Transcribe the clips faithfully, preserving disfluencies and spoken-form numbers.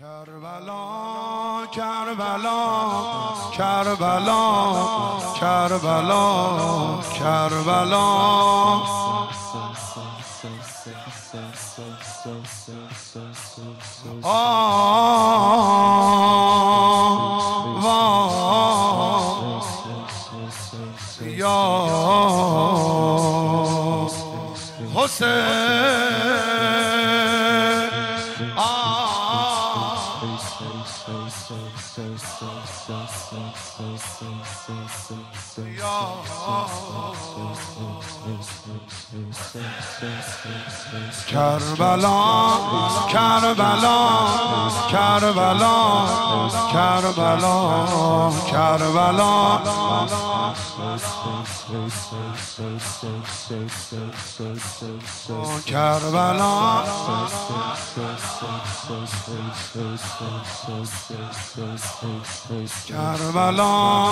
کربلا کربلا کربلا کربلا کربلا یا حسین کربلا کربلا کربلا کربلا کربلا کربلا کربلا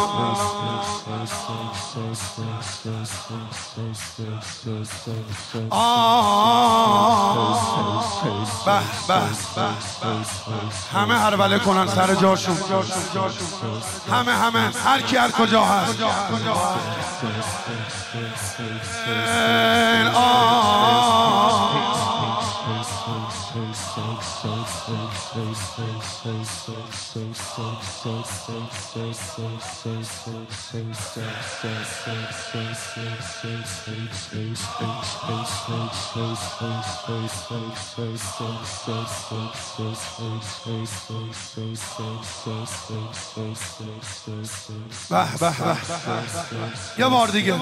به به همه هربله کنن سر جاشون، همه همه هر کی هر کجا هست. به به به یه بار دیگه